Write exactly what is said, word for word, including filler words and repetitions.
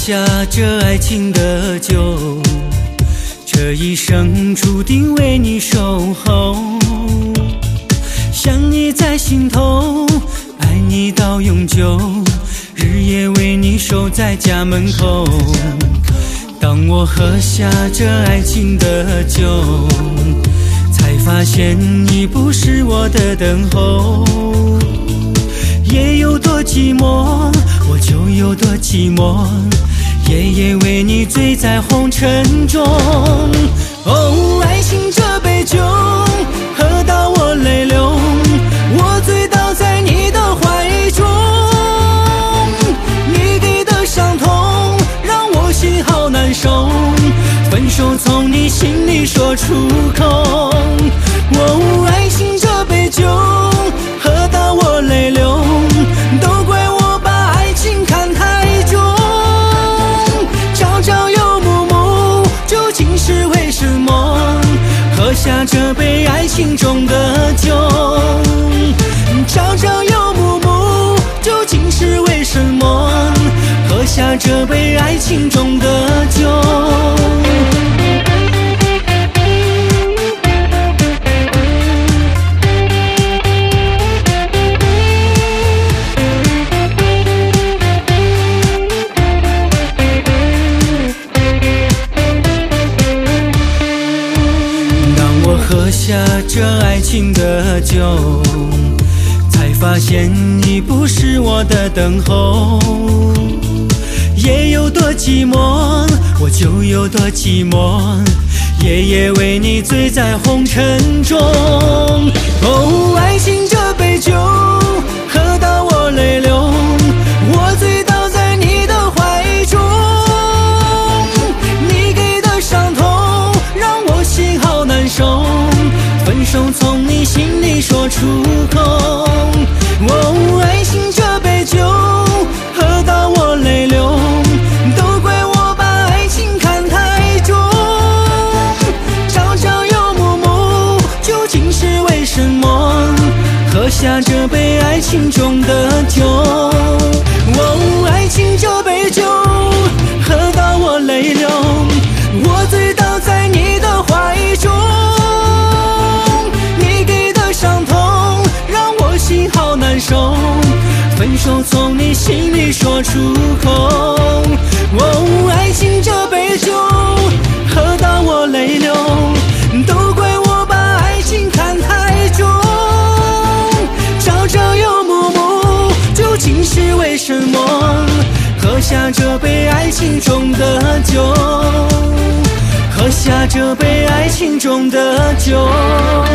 下这爱情的酒，这一生注定为你守候。想你在心头，爱你到永久，日夜为你守在家门口。当我喝下这爱情的酒，才发现你不是我的等候。夜有多寂寞，我就有多寂寞，夜夜为你醉在红尘中。哦，爱情这杯酒，喝到我泪流，我醉倒在你的怀中。你给的伤痛让我心好难受，分手从你心里说出口。哦，爱情这杯酒，喝到我泪流，都怪我把爱情看太重。朝朝又暮暮，究竟是为什么？喝下这杯爱情中的酒。朝朝又暮暮，究竟是为什么？喝下这杯爱情中的酒。喝下这爱情的酒，才发现你不是我的等候。夜有多寂寞，我就有多寂寞，夜夜为你醉在红尘中。哦，爱情这杯酒，喝到我泪流，我醉倒在你的怀中。你给的伤痛让我心好难受，分手从你心里说出口。哦，爱情这杯酒，喝到我泪流，都怪我把爱情看太重。朝朝又暮暮，究竟是为什么？喝下这杯爱情中的酒。哦，爱情这杯酒，喝到我泪流，我醉倒在你的怀中。好难受，分手从你心里说出口。哦，爱情这杯酒，喝到我泪流，都怪我把爱情看太重。朝朝又暮暮，究竟是为什么？喝下这杯爱情中的酒，喝下这杯爱情中的酒。